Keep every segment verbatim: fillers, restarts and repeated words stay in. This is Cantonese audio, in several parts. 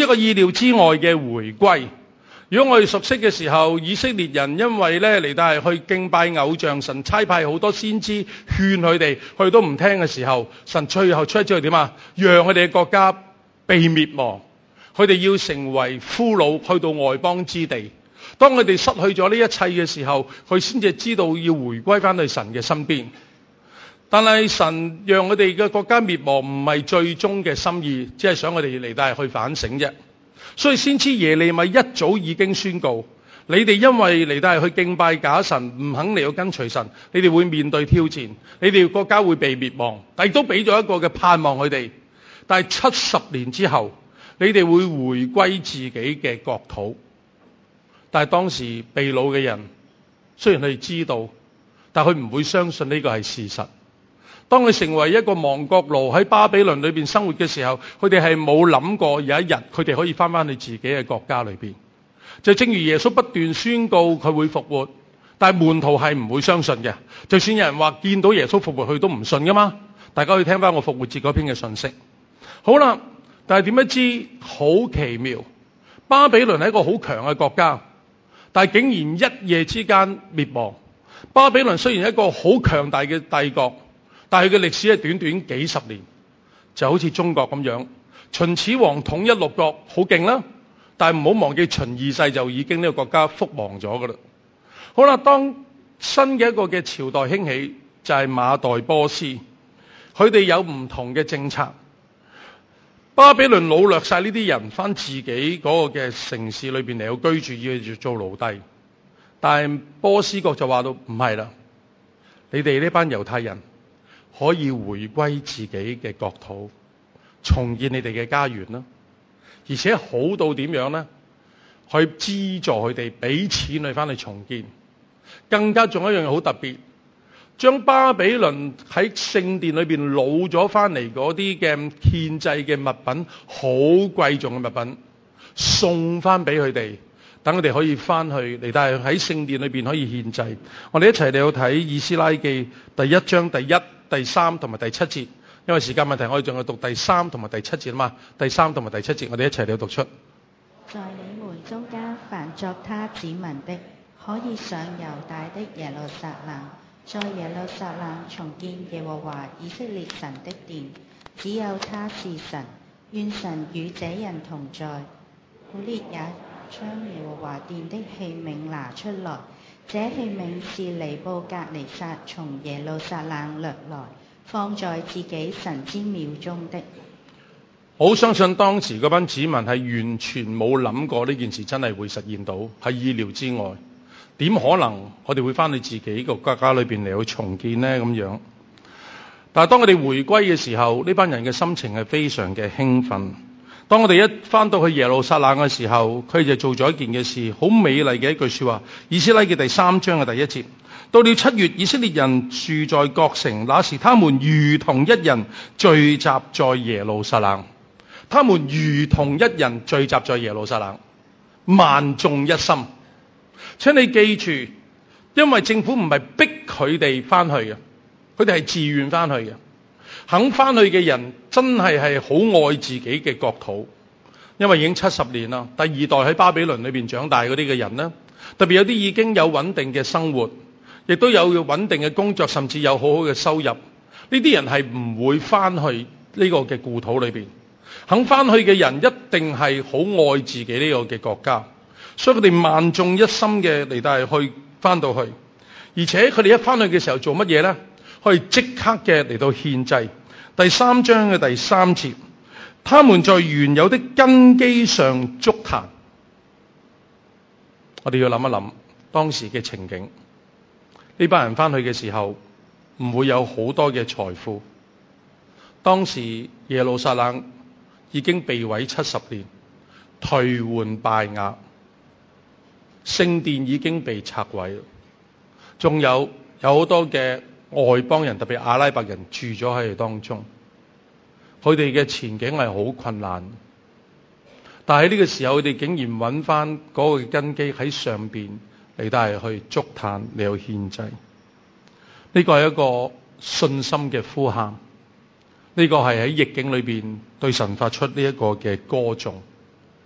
一個意料之外嘅回歸。如果我哋熟悉嘅時候，以色列人因為咧嚟到係去敬拜偶像，神差派好多先知勸佢哋，佢都唔聽嘅時候，神最後出一招係點啊？讓佢哋嘅國家被滅亡，佢哋要成為俘虜，去到外邦之地。當佢哋失去咗呢一切嘅時候，佢先至知道要回歸翻去神嘅身邊。但係神讓佢哋嘅國家滅亡唔係最終嘅心意，只係想佢哋嚟到係去反省啫。所以先知耶利米一早已經宣告，你哋因為嚟到係去敬拜假神，唔肯嚟到跟隨神，你哋會面對挑戰，你哋國家會被滅亡。但亦都俾咗一個嘅盼望佢哋，但係七十年之後，你哋會回歸自己嘅國土。但係當時被擄嘅人，雖然佢哋知道，但佢唔會相信呢個係事實。當佢成為一個亡國奴喺巴比倫裏邊生活嘅時候，佢哋係冇諗過有一日佢哋可以翻翻去自己嘅國家裏邊。就正如耶穌不斷宣告佢會復活，但係門徒係唔會相信嘅。就算有人話見到耶穌復活，佢都唔信噶嘛。大家可以聽翻我復活節嗰篇嘅信息。好啦，但係點樣知好奇妙？巴比倫係一個好強嘅國家，但係竟然一夜之間滅亡。巴比倫雖然係一個好強大嘅帝國，但係佢嘅歷史係短短幾十年，就好似中國咁樣。秦始皇統一六國好勁啦，但係唔好忘記秦二世就已經呢個國家覆亡咗噶啦。好啦，當新嘅一個嘅朝代興起，就係馬代波斯，佢哋有唔同嘅政策。巴比倫擄掠晒呢啲人翻自己嗰個嘅城市裏邊嚟到居住，要做奴隸。但係波斯國就話到唔係啦，你哋呢班猶太人可以回歸自己嘅國土，重建你哋嘅家園啦。而且好到點樣呢？去資助佢哋，俾錢去翻去重建。更加仲有一樣嘢好特別，將巴比倫喺聖殿裏邊攞咗翻嚟嗰啲嘅獻祭嘅物品，好貴重嘅物品，送翻俾佢哋，等佢哋可以翻去嚟，但係喺聖殿裏邊可以獻祭。我哋一齊嚟到睇以斯拉記第一章第一、第三同埋第七節。因為時間問題，我哋仲要讀第三同埋第七節啊嘛。第三同埋第七節，我哋一齊嚟到讀出。 在你們中間凡作他子民的，可以上猶大的耶路撒冷，在耶路撒冷重建耶和華以色列神的殿，只有他是神。願神與這人同在。古列也將耶和華殿的器皿拿出來，這器皿是尼布甲尼撒從耶路撒冷掠來，放在自己神之廟中的。 我好相信當時嗰班子民係完全冇諗過呢件事真係會實現到，係意料之外。點可能我哋會翻去自己個國家裏邊嚟去重建呢？咁樣。但係當我哋回歸嘅時候，呢班人嘅心情係非常嘅興奮。當我哋一翻到去耶路撒冷嘅時候，佢就做咗一件嘅事，好美麗嘅一句說話。以斯拉記第三章嘅第一節，到了七月，以色列人住在各城，那時他們如同一人聚集在耶路撒冷。他們如同一人聚集在耶路撒冷，萬眾一心。請你記住，因為政府唔係逼佢哋翻去嘅，佢哋係自願翻去嘅。肯翻去嘅人真係係好愛自己嘅國土，因為已經七十年啦。第二代喺巴比倫裏邊長大嗰啲嘅人呢，特別有啲已經有穩定嘅生活，亦都有穩定嘅工作，甚至有好好嘅收入。呢啲人係唔會翻去呢個嘅故土裏邊。肯翻去嘅人一定係好愛自己呢個嘅國家，所以佢哋萬眾一心嘅嚟到係去翻到去，而且佢哋一翻去嘅時候做乜嘢呢？可以即刻嘅嚟到獻祭。第三章嘅第三節，他們在原有的根基上築壇。我哋要諗一諗當時嘅情景，呢班人翻去嘅時候唔會有好多嘅財富。當時耶路撒冷已經被毀七十年，頹垣敗瓦，聖殿已經被拆毀，仲有有好多嘅外邦人，特別阿拉伯人住咗喺佢當中，佢哋嘅前景係好困難。但係呢個時候，佢哋竟然揾翻嗰個根基喺上邊嚟到係去築壇嚟去獻祭。呢個係一個信心嘅呼喊。呢個係喺逆境裏邊對神發出呢一個嘅歌頌。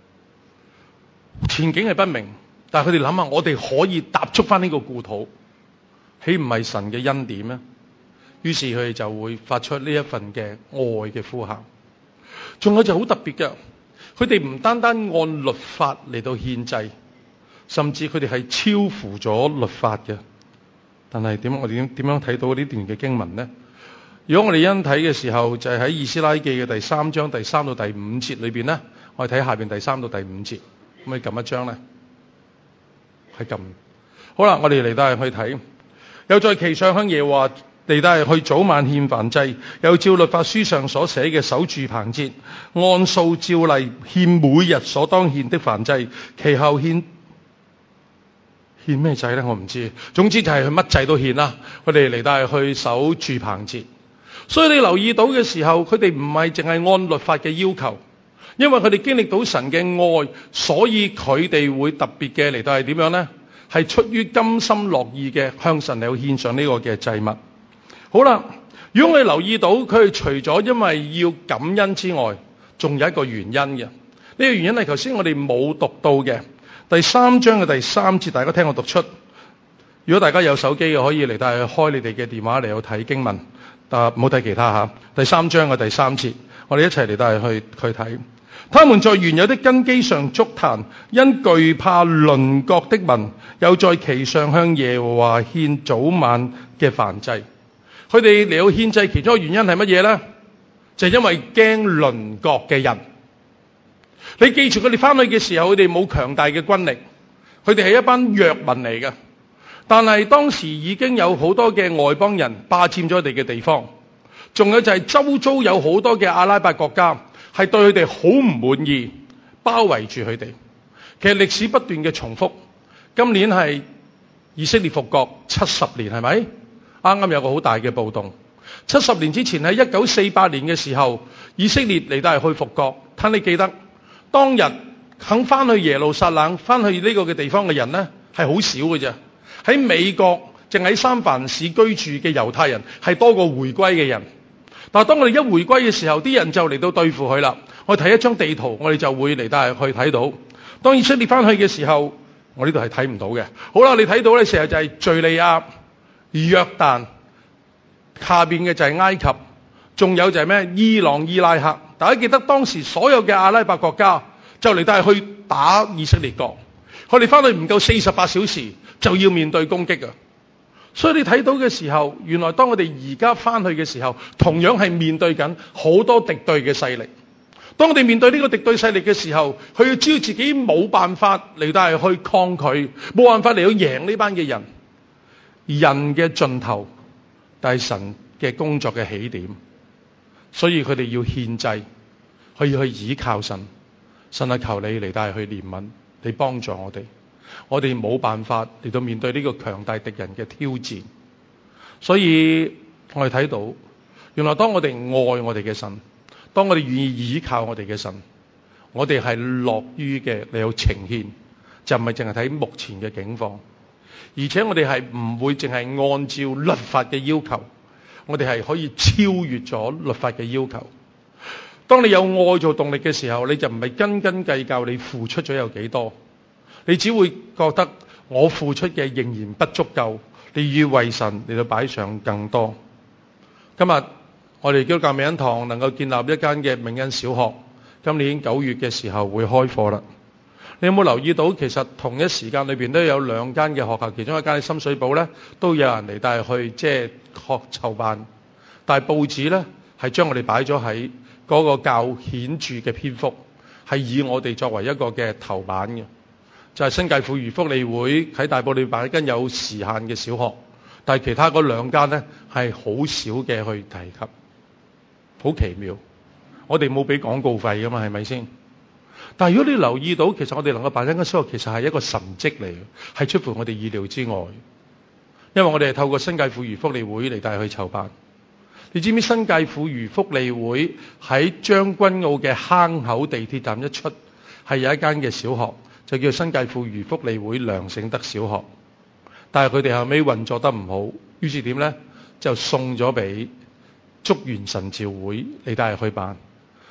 前景係不明，但係佢哋諗下，我哋可以踏足翻呢個故土，豈唔係神嘅恩典咩？於是佢哋就會發出呢一份嘅愛嘅呼喊。仲有就好特別嘅，佢哋唔單單按律法嚟到獻祭，甚至佢哋係超乎咗律法嘅。但係點我哋點點樣睇到呢段嘅經文呢？如果我哋因睇嘅時候，就係、是、喺以斯拉記嘅第三章第三到第五節裏邊呢，我哋睇下邊第三到第五節，可唔可以撳一張呢？係撳。好啦，我哋嚟到去睇，又在其上向耶和華嚟到去早晚獻燔祭，又照律法書上所寫嘅守住棚節，按數照例獻每日所當獻的燔祭，其後獻獻咩祭呢？我唔知。總之就係佢乜祭都獻啦。佢哋嚟到去守住棚節。所以你留意到嘅時候，佢哋唔係淨係按律法嘅要求，因為佢哋經歷到神嘅愛，所以佢哋會特別嘅嚟到係點樣呢？係出於甘心樂意嘅向神嚟獻上呢個嘅祭物。好啦，如果我哋留意到佢哋除咗因為要感恩之外，仲有一個原因嘅。呢個原因係頭先我哋冇讀到嘅第三章嘅第三節，大家聽我讀出。如果大家有手機嘅，可以嚟到去開你哋嘅電話嚟到睇經文。但唔好睇其他吓，第三章嘅第三節，我哋一齊嚟到去去睇。他們在原有的根基上築壇，因懼怕鄰國的民，又在其上向耶和華獻早晚嘅燔祭。佢哋嚟到獻祭，其中一個原因係乜嘢呢？就係因為驚鄰國嘅人。你記住佢哋翻去嘅時候，佢哋冇強大嘅軍力，佢哋係一班弱民嚟嘅。但係當時已經有好多嘅外邦人霸佔咗佢哋嘅地方，仲有就係周遭有好多嘅阿拉伯國家係對佢哋好唔滿意，包圍住佢哋。其實歷史不斷嘅重複，今年係以色列復國七十年，係咪？啱啱有個好大嘅暴動。七十年之前喺一九四八年嘅時候，以色列嚟到係去復國。睇你記得當日肯翻去耶路撒冷、翻去呢個嘅地方嘅人呢，係好少嘅啫。喺美國淨喺三藩市居住嘅猶太人係多過回歸嘅人，但係當我哋一回歸嘅時候，啲人就嚟到對付佢啦。我哋睇一張地圖，我哋就會嚟到去睇到。當以色列翻去嘅時候，我呢度係睇唔到嘅。好啦，你睇到咧，成日就係敘利亞、約旦，下邊嘅就係埃及，仲有就係咩？伊朗、伊拉克。大家記得當時所有嘅阿拉伯國家就嚟到去打以色列國，佢哋翻去唔夠四十八小時就要面對攻擊啊！所以你睇到嘅時候，原來當我哋而家翻去嘅時候，同樣係面對緊好多敵對嘅勢力。當我哋面對呢個敵對勢力嘅時候，佢要知道自己冇辦法嚟到係去抗拒，冇辦法嚟到贏呢班嘅人。人嘅盡頭，但係神嘅工作嘅起點。所以佢哋要獻祭，佢要去倚靠神。神啊，求你嚟到係去憐憫，你幫助我哋。我哋冇辦法嚟到面對呢個強大敵人嘅挑戰，所以我哋睇到，原來當我哋愛我哋嘅神，當我哋願意倚靠我哋嘅神，我哋係樂於嘅嚟到呈獻，就唔係淨係睇目前嘅境況，而且我哋係唔會淨係按照律法嘅要求，我哋係可以超越咗律法嘅要求。當你有愛做動力嘅時候，你就唔係斤斤計較你付出咗有幾多。你只會覺得我付出嘅仍然不足夠，你要為神嚟到擺上更多。今日我哋基督教美恩堂能夠建立一間嘅美恩小學，今年九月嘅時候會開課啦。你有冇留意到，其實同一時間裏邊都有兩間嘅學校，其中一間喺深水埗呢，都有人嚟帶去即係學籌辦，但係報紙呢，係將我哋擺咗喺嗰個較顯著嘅篇幅，係以我哋作為一個嘅頭版嘅。就係新界婦孺福利會喺大埔裏辦一間有時限嘅小學，但係其他嗰兩間呢係好少嘅去提及，好奇妙。我哋冇俾廣告費噶嘛，係咪先？但係如果你留意到，其實我哋能夠辦一間小學，其實係一個神蹟嚟嘅，係出乎我哋意料之外。因為我哋係透過新界婦孺福利會嚟帶去籌辦。你知唔知新界婦孺福利會喺將軍澳嘅坑口地鐵站一出，係有一間嘅小學？就叫新界婦孺福利會梁醒德小學，但係佢哋後尾運作得唔好，於是點呢？就送咗俾竹園神召會嚟帶去辦。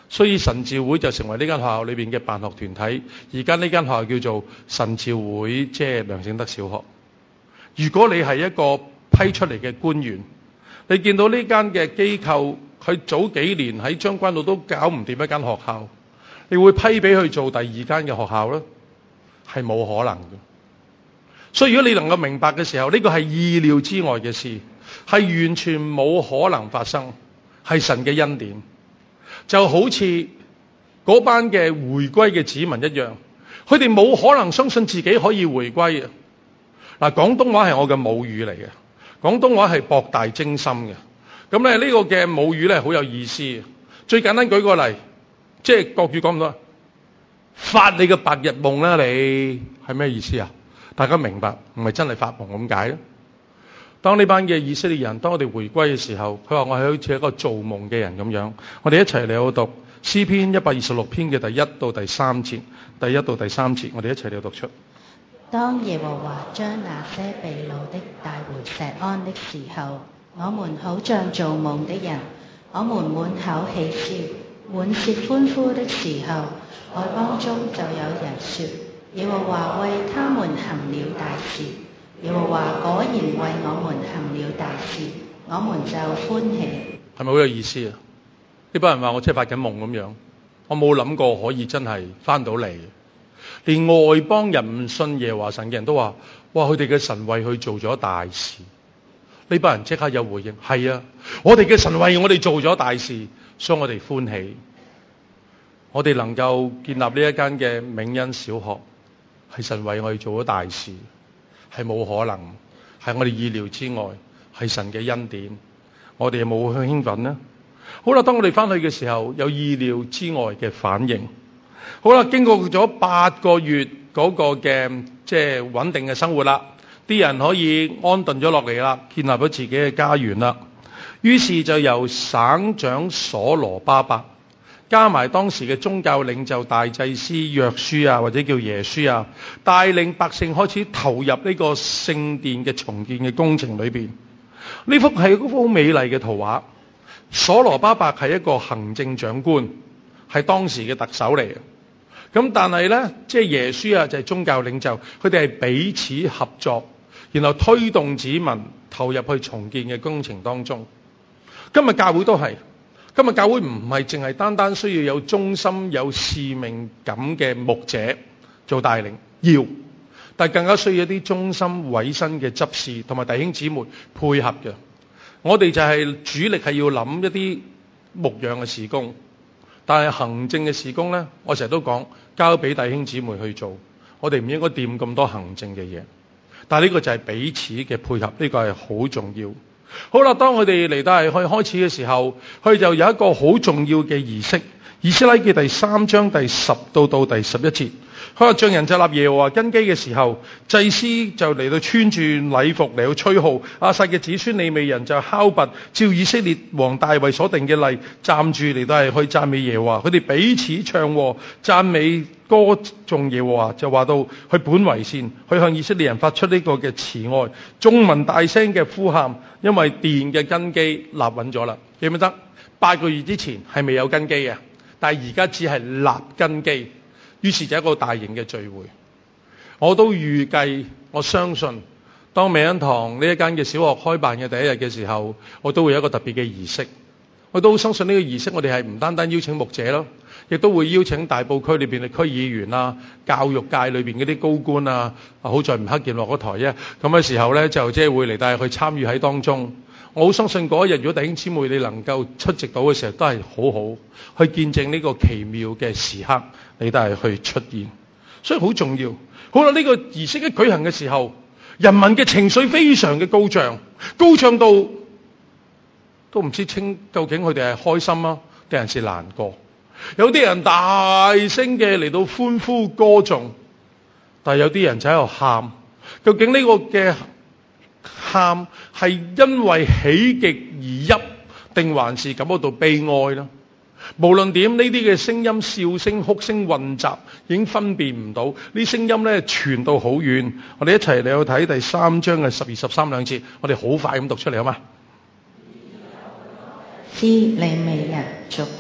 所以神召會就成為呢間學校裏邊嘅辦學團體。而家呢間學校叫做神召會，即係梁醒德小學。如果你係一個批出嚟嘅官員，你見到呢間嘅機構，佢早幾年喺將軍澳都搞唔掂一間學校，你會批俾佢做第二間嘅學校咧？係冇可能嘅。所以如果你能夠明白嘅時候，呢個係意料之外嘅事，係完全冇可能發生，係神嘅恩典。就好似嗰班嘅回歸嘅子民一樣，佢哋冇可能相信自己可以回歸嘅。嗱，廣東話係我嘅母語嚟嘅，廣東話係博大精深嘅。咁咧呢個嘅母語咧好有意思。最簡單舉個例，即係國語講唔到，發你嘅白日夢啦，你係咩意思啊？大家明白，唔係真係發夢咁解咧。當呢班嘅以色列人，當我哋回歸嘅時候，佢話我係好似一個做夢嘅人咁樣。我哋一齊嚟到讀詩篇一百二十六篇嘅第一到第三節，第一到第三節，我哋一齊嚟到讀出。 當耶和華將那些被擄的帶回錫安的時候，我們好像做夢的人，我們滿口喜笑，滿舌歡呼的時候，外邦中就有人說：耶和華為他們行了大事。耶和華果然為我們行了大事，我們就歡喜。係咪好有意思啊？呢班人話我真係發緊夢咁樣，我冇諗過可以真係翻到嚟。連外邦人唔信耶和華神嘅人都話：哇！佢哋嘅神為佢做咗大事。呢班人即刻有回應：係啊，我哋嘅神為我哋做咗大事，所以我哋歡喜。我哋能夠建立呢一間嘅銘恩小學，係神為我哋做咗大事。係冇可能，係我哋意料之外，係神嘅恩典。我哋有冇去興奮呢？好啦，當我哋翻去嘅時候，有意料之外嘅反應。好啦，經過咗八個月嗰個嘅即係穩定嘅生活啦，啲人可以安頓咗落嚟啦，建立咗自己嘅家園啦。於是就由省長所羅巴伯加埋當時嘅宗教領袖大祭司約書亞，或者叫耶書亞，帶領百姓開始投入呢個聖殿嘅重建嘅工程裏邊。呢幅係一幅好美麗嘅圖畫。所羅巴伯係一個行政長官，係當時嘅特首嚟嘅。咁但係呢，即係耶書亞就係宗教領袖，佢哋係彼此合作，然後推動子民投入去重建嘅工程當中。今日教會都係。今日教會唔係淨係單單需要有忠心有使命感嘅牧者做帶領，要，但係更加需要一啲忠心委身嘅執事同埋弟兄姊妹配合嘅。我哋就係主力係要諗一啲牧養嘅事工，但係行政嘅事工呢，我成日都講交俾弟兄姊妹去做，我哋唔應該掂咁多行政嘅嘢。但係呢個就係彼此嘅配合，呢個係好重要。好啦，當佢哋嚟到係去開始嘅時候，佢就有一個好重要嘅儀式。以斯拉記第三章第十到到第十一節，佢話匠人就立耶和華根基嘅時候，祭司就嚟到穿住禮服嚟到吹號，亞薩嘅子孫利未人就敲拔，照以色列王大衛所定嘅例，站住嚟到係去讚美耶和華。佢哋彼此唱和讚美歌頌耶和華，就話到佢本為善，佢向以色列人發出呢個嘅慈愛。眾民大聲嘅呼喊，因為殿嘅根基立穩咗啦。記唔記得八個月之前係未有根基嘅？但係而家只係立根基，於是就一個大型嘅聚會。我都預計，我相信，當美恩堂呢一間嘅小學開辦嘅第一日嘅時候，我都會有一個特別嘅儀式。我都相信呢個儀式，我哋係唔單單邀請牧者咯，亦都會邀請大埔區裏邊嘅區議員啊、教育界裏邊嗰啲高官啊。好在唔黑鍵落嗰台啫。咁嘅時候呢，就即係會嚟帶去參與喺當中。我好相信嗰一日，如果弟兄姊妹你能夠出席到嘅時候，都係好好去見證呢個奇妙嘅時刻，你都係去出現，所以好重要。好啦，呢個儀式一舉行嘅時候，人民嘅情緒非常嘅高漲，高漲到都唔知清究竟佢哋係開心啊，定係難過。有啲人大聲嘅嚟到歡呼歌頌，但係有啲人就喺度喊。究竟呢個嘅喊係因為喜極而泣，定還是感覺到悲哀呢？無論點，呢啲嘅聲音、笑聲、哭聲混雜，已經分辨唔到。呢聲音咧傳到好遠。我哋一齊嚟去睇第三章嘅十二十三兩節，我哋好快咁讀出嚟好嘛？ 支利未人族長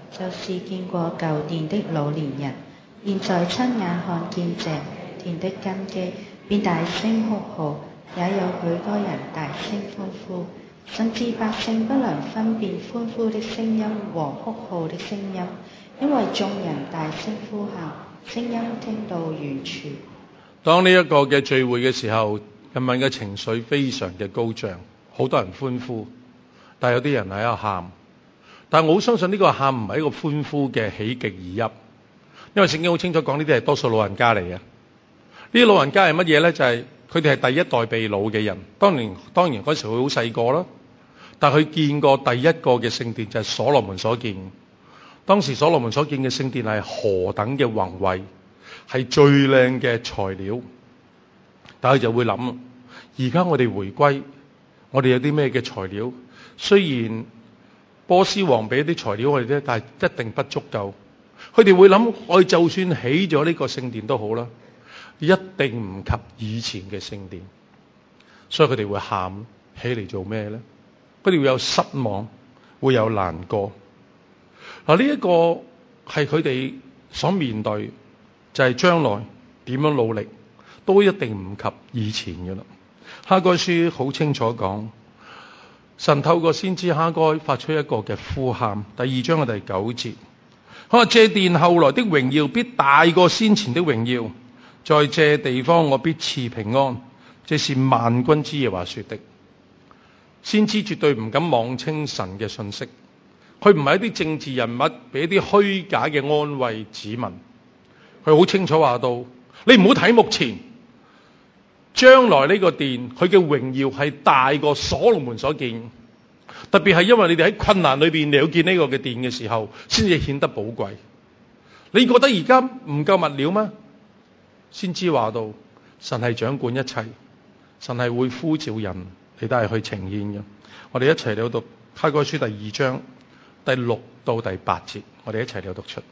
就是見過舊殿的老年人，現在親眼看見這殿的根基，便大聲哭號，也有許多人大聲歡呼，甚至百姓不能分辨歡呼的聲音和哭號的聲音，因為眾人大聲呼喊，聲音聽到遠處。 當呢一個嘅聚會嘅時候，人民嘅情緒非常嘅高漲，好多人歡呼，但係有啲人喺度喊。但係我好相信呢個喊唔係一個歡呼嘅喜極而泣，因為聖經好清楚講呢啲係多數老人家嚟嘅。呢啲老人家係乜嘢呢？就係佢哋係第一代被擄嘅人。當年當然嗰時佢好細個啦，但係佢見過第一個嘅聖殿就係所羅門所建。當時所羅門所建嘅聖殿係何等嘅宏偉，係最靚嘅材料。但係就會諗，而家我哋回歸，我哋有啲咩嘅材料？雖然波斯王俾啲材料我哋啫，但係一定不足夠。佢哋會諗，我哋就算起咗呢個聖殿都好啦，一定唔及以前嘅聖殿。所以佢哋會喊起嚟做咩呢？佢哋會有失望，會有難過。嗱，呢一個係佢哋所面對，就係將來點樣努力都一定唔及以前嘅啦。哈該書好清楚講，神透過先知哈該發出一個嘅呼喊。第二章嘅第九節，佢話：這殿後來的榮耀必大過先前的榮耀，在這地方我必賜平安。這是萬軍之耶和華說的。先知絕對唔敢妄稱神嘅信息，佢唔係一啲政治人物俾一啲虛假嘅安慰子民。佢好清楚話到，你唔好睇目前，將來呢個殿佢嘅榮耀係大過所羅門所見。特別係因為你哋喺困難裏邊嚟到見呢個嘅殿嘅時候，先至顯得寶貴。你覺得而家唔夠物料咩？先知話到，神係掌管一切，神係會呼召人嚟都係去呈現嘅。我哋一齊嚟到讀哈該書第二章第六到第八節，我哋一齊嚟到讀出。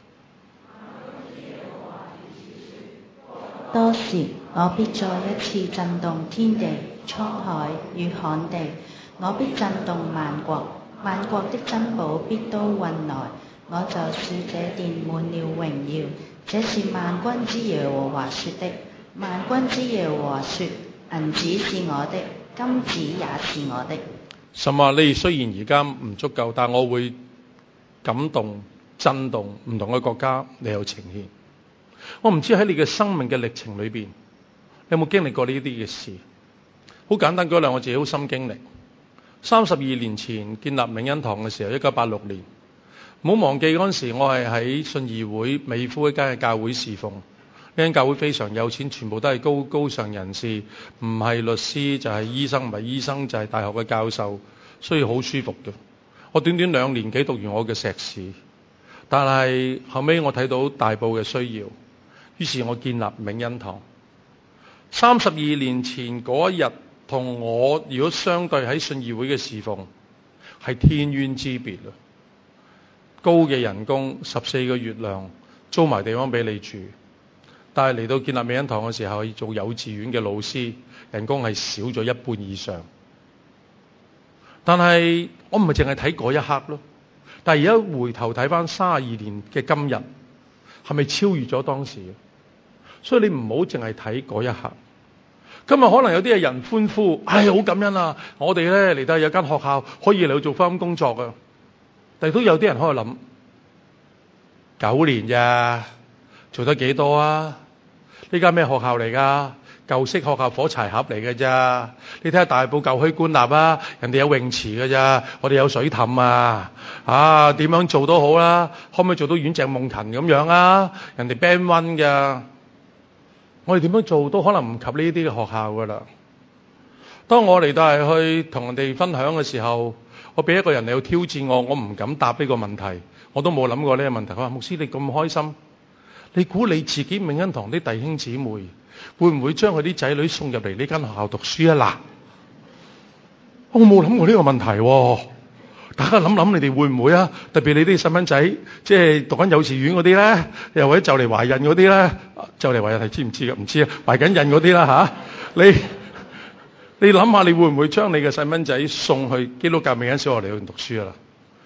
多時，我必再一次震動天地、滄海與旱地，我必震動萬國，萬國的珍寶必都運來，我就使這殿滿了榮耀。這是萬軍之耶和華說的。萬軍之耶和華說：銀子是我的，金子也是我的。 神話你雖然而家唔足夠，但我會感動、震動唔同嘅國家，你有呈現。我唔知喺你嘅生命嘅歷程裏邊，你有冇經歷過呢啲嘅事？好簡單，嗰兩個字好深經歷。三十二年前建立永恩堂嘅時候，一九八六年，唔好忘記嗰陣時，我係喺信義會美孚一間嘅教會侍奉。呢間教會非常有錢，全部都係高高尚人士，唔係律師就係醫生，唔係醫生就係大學嘅教授，所以好舒服嘅。我短短兩年幾讀完我嘅碩士，但係後尾我睇到大埔嘅需要，於是我建立永恩堂。三十二年前嗰一日，同我如果相對喺信義會嘅侍奉，係天淵之別啦。高嘅人工，十四個月糧，租埋地方俾你住。但係嚟到建立永恩堂嘅時候，做幼稚園嘅老師，人工係少咗一半以上。但係我唔係淨係睇嗰一刻咯，但係而家回頭睇翻三十二年嘅今日，係咪超越咗當時？所以你唔好淨係睇嗰一刻。今日可能有啲係人歡呼，唉，好感恩啊！我哋咧嚟到有間學校可以嚟到做福音工作啊！但係都有啲人喺度諗，九年咋，做得幾多啊？呢間咩學校嚟㗎？舊式學校火柴盒嚟嘅咋？你睇下大埔舊墟官立啊，人哋有泳池嘅咋，我哋有水凼啊！啊，點樣做都好啦，可唔可以做到遠石夢騰咁樣啊？人哋 Band One 㗎，我哋點樣做都可能唔及呢啲嘅學校㗎啦。當我嚟到係去同人哋分享嘅時候，我俾一個人嚟去挑戰我，我唔敢答呢個問題，我都冇諗過呢個問題。佢話：牧師，你咁開心，你估你自己永恩堂啲弟兄姊妹會唔會將佢啲仔女送入嚟呢間學校讀書啊？嗱，我冇諗過呢個問題喎。大家諗諗，你哋會唔會啊？特別你啲細蚊仔，即係讀緊幼稚園嗰啲咧，又或者就嚟懷孕嗰啲咧，就嚟懷孕係知唔知嘅？唔知啊，懷緊孕嗰啲啦嚇。你你諗下，你會唔會將你嘅細蚊仔送去基督教永恩小學嚟去讀書啊？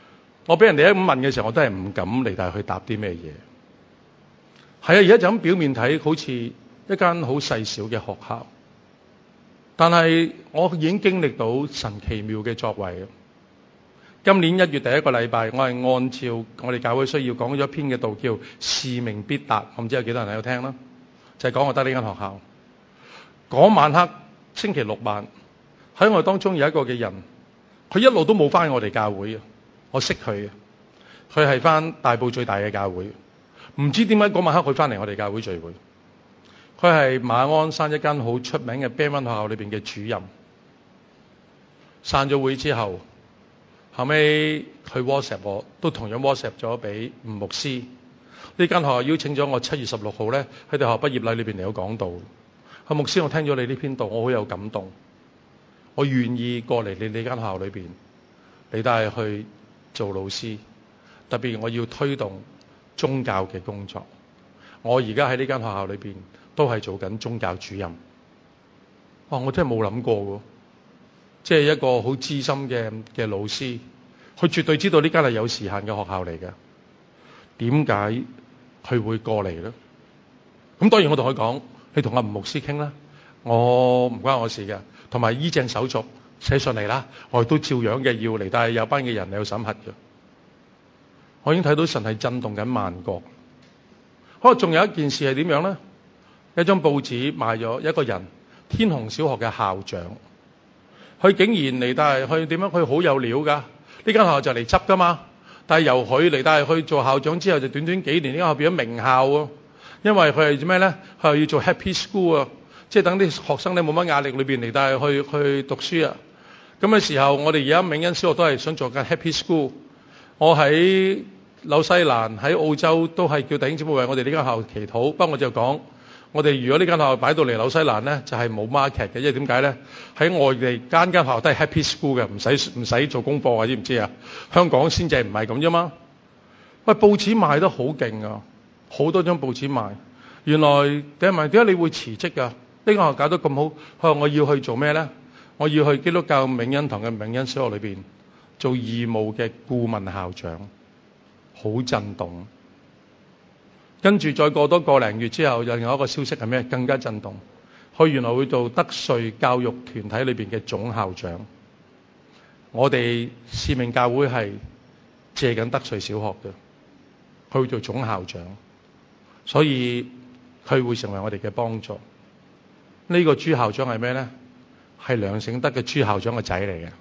我俾人哋一咁問嘅時候，我都係唔敢嚟但係去答啲咩嘢。係啊，而家就咁表面睇，好似一間好細小嘅學校，但係我已經經歷到神奇妙嘅作為。今年一月第一個禮拜，我係按照我哋教會需要講咗一篇嘅道，叫使命必達。我唔知有幾多人喺度聽啦，就係講我得呢間學校。嗰晚黑星期六晚，喺我當中有一個嘅人，佢一路都冇翻我哋教會，我識佢，佢係翻大埔最大嘅教會。唔知點解嗰晚黑佢翻嚟我哋教會聚會。佢係馬鞍山一間好出名嘅 Band One 學校裏邊嘅主任。散咗會之後，後尾佢 WhatsApp 我，都同樣 WhatsApp 咗俾吳牧師。呢間學校邀請咗我七月十六號咧喺哋學校畢業禮裏邊嚟到講道。阿牧師，我聽咗你呢篇道，我好有感動，我願意過嚟你呢間學校裏邊嚟帶去做老師，特別我要推動宗教嘅工作。我而家喺呢間學校裏邊都係做緊宗教主任。哇！我真係冇諗過喎，即係一個好資深嘅嘅老師，佢絕對知道呢間係有時限嘅學校嚟嘅。點解佢會過嚟咧？咁當然我同佢講，你同阿吳牧師傾啦，我唔關我事嘅。同埋依正手續寫上嚟啦，我亦都照樣嘅要嚟，但係有班嘅人嚟去審核嘅。我已經睇到神係震動緊萬國。可能仲有一件事係點樣咧？一張報紙賣咗一個人，天虹小學嘅校長，佢竟然嚟帶佢點樣？佢好有料㗎。呢間學校就嚟執㗎嘛，但係由佢嚟帶去做校長之後，就短短幾年，呢間學校變咗名校喎。因為佢係做咩咧？佢係要做 Happy School 啊，即係等啲學生咧冇乜壓力裏邊嚟帶去去讀書啊。咁嘅時候，我哋而家明恩小學都係想做緊 Happy School。我喺紐西蘭、喺澳洲都係叫弟兄姊妹為我哋呢間學校祈禱。不過我就講，我哋如果呢間學校擺到嚟紐西蘭咧，就係冇 market 嘅，因為點解咧？喺外地間間學校都係 Happy School 嘅，唔使唔使做功課啊，知唔知啊？香港先至唔係咁啫嘛。喂，報紙賣得好勁啊，好多張報紙賣。原來點解點解你會辭職㗎？呢間學校搞得咁好，佢話我要去做咩咧？我要去基督教明恩堂嘅明恩小學裏邊做義務嘅顧問校長，好震動。跟住再過多個零月之後，又有一個消息係咩？更加震動。佢原來會做德萃教育團體裏邊嘅總校長。我哋使命教會係借緊德萃小學嘅，佢會做總校長，所以佢會成為我哋嘅幫助。呢、這個朱校長係咩咧？係梁醒德嘅朱校長嘅仔嚟嘅。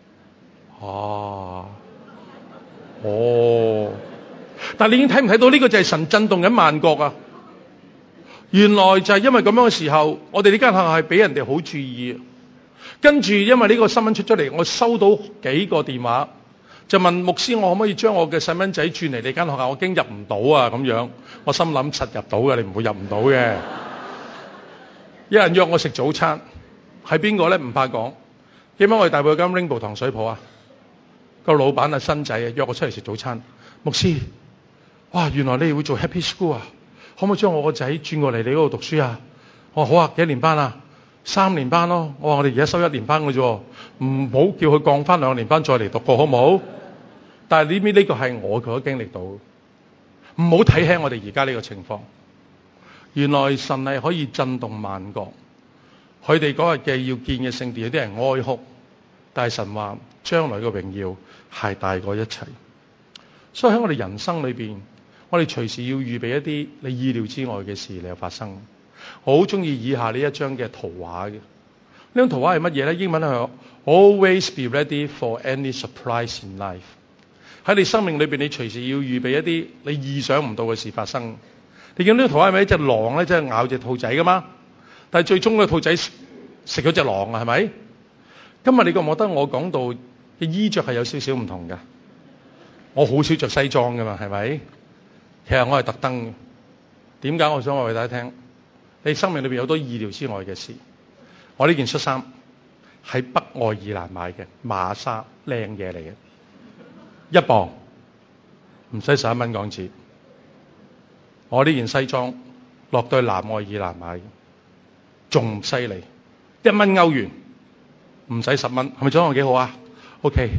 哦，哦。但係你已經睇唔睇到呢個就係神震動緊萬國啊？原來就係因為咁樣嘅時候，我哋呢間學校係俾人哋好注意。跟住因為呢個新聞出咗嚟，我收到幾個電話，就問牧師我可唔可以將我嘅細蚊仔轉嚟你間學校？我驚入唔到啊咁樣。我心諗實入到嘅，你唔會入唔到嘅。有人約我食早餐，係邊個咧？唔怕講。記唔記得我哋大埔間 Rainbow 糖水鋪啊？個老闆啊新仔啊約我出嚟食早餐。牧師，哇！原來你會做 Happy School 啊？可唔可以將我個仔轉過嚟你嗰度讀書啊？我話好啊，幾年班啊？三年班咯。我話我哋而家收一年班嘅啫，唔好叫佢降翻兩年班再嚟讀過，好唔好？但係呢邊呢個係我佢都經歷到，唔好睇輕我哋而家呢個情況。原來神係可以震動萬國。佢哋嗰日嘅要建嘅聖殿，有啲人哀哭，但係神話將來嘅榮耀係大過一切。所以喺我哋人生裏邊，我哋隨時要預備一啲你意料之外嘅事嚟發生。我好中意以下呢一張嘅圖畫嘅。呢張圖畫係乜嘢咧？英文係 Always be ready for any surprise in life。喺你生命裏邊，你隨時要預備一啲你意想唔到嘅事發生。你見到呢個圖畫係咪一隻狼咧？即係咬隻兔仔噶嘛？但係最終個兔仔食咗隻狼啊，係咪？今日你覺唔覺得我講到嘅衣着係有少少唔同嘅？我好少着西裝噶嘛，係咪？其實我係特登嘅。點解我想話俾大家聽？你生命裏邊有好多意料之外嘅事。我呢件恤衫喺北愛爾蘭買嘅，馬莎靚嘢嚟嘅，一磅唔使十一蚊港紙。我呢件西裝落到去南愛爾蘭買嘅，仲犀利，一蚊歐元，唔使十蚊，係咪裝我幾好啊 ？OK。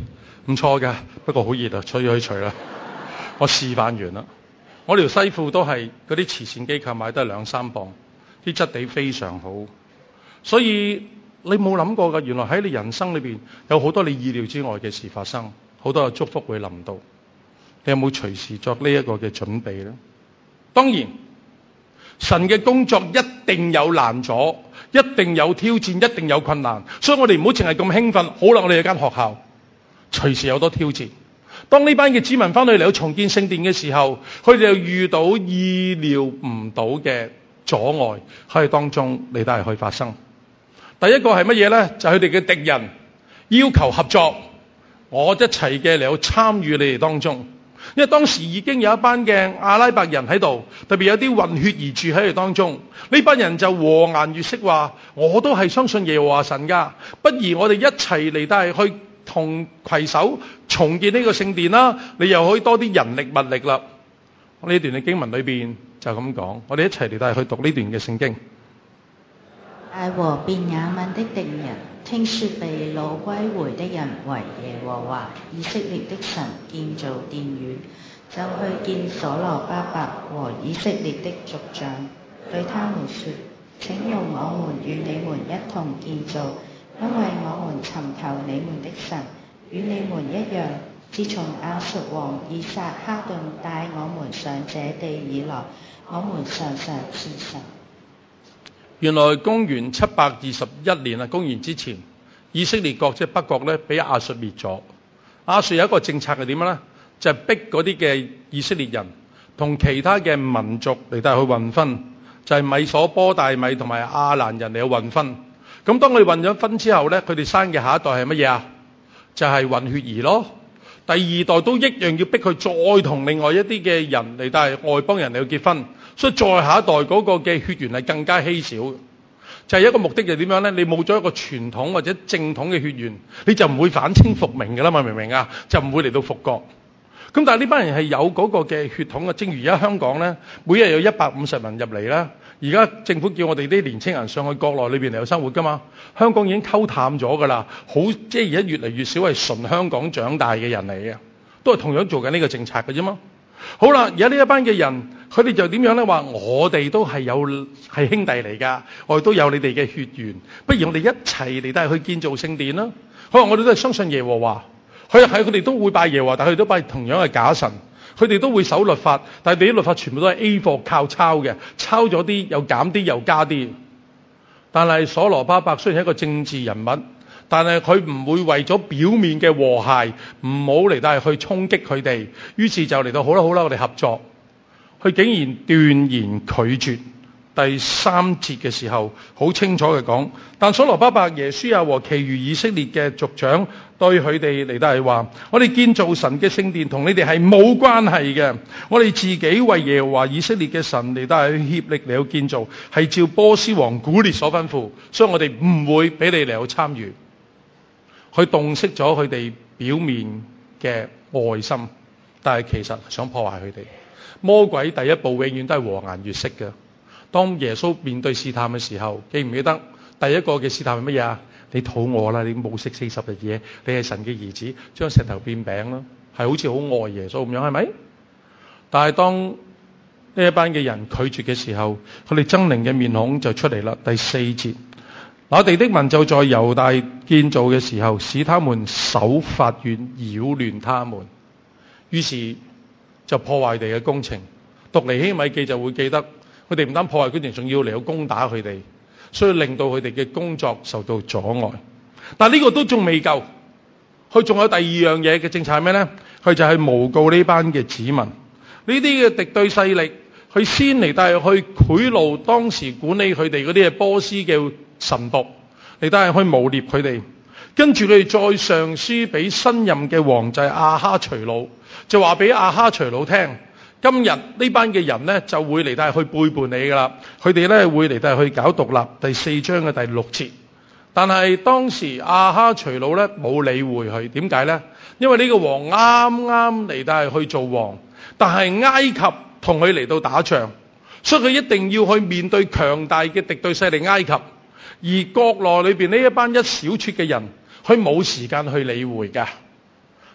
唔錯㗎，不過好熱啊，所以可以除啦。我示範完啦，我條西褲都係嗰啲慈善機構買得係兩三磅，啲質地非常好。所以你冇諗過㗎，原來喺你人生裏邊有好多你意料之外嘅事發生，好多嘅祝福會臨到。你有冇隨時作呢一個嘅準備呢？當然，神嘅工作一定有難阻，一定有挑戰，一定有困難。所以我哋唔好淨係咁興奮。好啦，我哋有間學校，隨時有好多挑戰。當呢班嘅子民翻去嚟到重建聖殿嘅時候，佢哋又遇到意料唔到嘅阻礙喺當中，你都係可以發生。第一個係乜嘢呢？就係佢哋嘅敵人要求合作，我一齊嘅嚟到參與你哋當中。因為當時已經有一班嘅阿拉伯人喺度，特別有啲混血兒住喺佢當中。呢班人就和顏悅色話：我都係相信耶和華神噶，不如我哋一齊嚟到係去同攜手重建呢個聖殿啦。你又可以多啲人力物力啦。呢段嘅經文裏邊就咁講，我哋一齊嚟到係去讀呢段嘅聖經。 大和便雅憫的敵人聽說被擄歸回的人為耶和華以色列的神建造殿宇，就去見所羅巴伯和以色列的族長，對他們說：請容我們與你們一同建造，因為我們尋求你們的神與你們一樣。自從亞述王以撒哈頓帶我們上這地以來，我們常常是神。 原來公元七百二十一年啊，公元之前，以色列國即係北國咧，俾亞述滅咗。亞述有一個政策係點樣咧？就係、是、逼嗰啲嘅以色列人同其他嘅民族嚟到去混分，就係、是、米所波大米同埋亞蘭人嚟去混分。咁當佢混咗分之後咧，佢哋生嘅下一代係乜嘢啊？就係、是、混血兒咯。第二代都一樣要逼佢再同另外一啲嘅人嚟到係外邦人嚟去結婚。所以再下一代嗰個嘅血緣係更加稀少，就係、是、一個目的就係點樣呢？你冇咗一個傳統或者正統嘅血緣，你就唔會反清復明㗎啦嘛，明唔明啊？就唔會嚟到復國。咁但係呢班人係有嗰個嘅血統嘅，正如而家香港呢，每日有一百五十人入嚟啦。而家政府叫我哋啲年青人上去國內裏邊嚟有生活㗎嘛，香港已經溝淡咗㗎啦。好，即係而家越嚟越少係純香港長大嘅人嚟嘅，都係同樣做緊呢個政策嘅啫嘛。好啦，而家呢一班嘅人，佢哋就點樣呢？話我哋都係有係兄弟嚟㗎，我哋都有你哋嘅血緣，不如我哋一齊嚟帶去建造聖殿啦。可能我哋都係相信耶和華，佢係佢哋都會拜耶和華，但係佢哋都拜同樣係假神。佢哋都會守律法，但係啲律法全部都係 A 貨靠抄嘅，抄咗啲又減啲又加啲。但係所羅巴伯雖然係一個政治人物，但係佢唔會為咗表面嘅和諧，唔好嚟到去衝擊佢哋，於是就嚟到好啦好啦，我哋合作。佢竟然斷言拒絕。第三節嘅時候好清楚嘅講，但所羅巴伯、耶書亞和其餘以色列嘅族長對佢哋嚟到係話：我哋建造神嘅聖殿同你哋係冇關係嘅，我哋自己為耶和華以色列嘅神嚟到係協力嚟到建造，係照波斯王古列所吩咐，所以我哋唔會俾你嚟到參與。佢洞悉咗佢哋表面嘅愛心，但係其實想破壞佢哋。魔鬼第一步永遠都係和顏悅色嘅。當耶穌面對試探嘅時候，記唔記得第一個嘅試探係乜嘢啊？你肚餓啦，你冇食四十日嘢，你係神嘅兒子，將石頭變餅啦，係好似好愛耶穌咁樣，係咪？但係當呢一班嘅人拒絕嘅時候，佢哋猙獰嘅面孔就出嚟啦。第四節，我哋的民就在猶大建造嘅時候，使他們守法院，擾亂他們，於是就破壞地嘅工程。讀尼希米記就會記得。佢哋唔單破壞佢哋，仲要嚟到攻打佢哋，所以令到佢哋嘅工作受到阻礙。但係呢個都仲未夠，佢仲有第二樣嘢嘅政策係咩呢？佢就係誣告呢班嘅子民，呢啲嘅敵對勢力，佢先嚟帶去賄賂當時管理佢哋嗰啲嘅波斯嘅臣僕，嚟帶去誣衊佢哋。跟住佢哋再上書俾新任嘅王就係亞哈隨魯，就話俾亞哈隨魯聽。今日呢班嘅人呢，就會嚟到去背叛你噶啦，佢哋呢會嚟到去搞獨立。第四章嘅第六節，但係當時亞哈隨魯呢冇理會佢，點解呢？因為呢個王啱啱嚟到去做王，但係埃及同佢嚟到打仗，所以佢一定要去面對強大嘅敵對勢力埃及，而國內裏邊呢一班一小撮嘅人，佢冇時間去理會噶。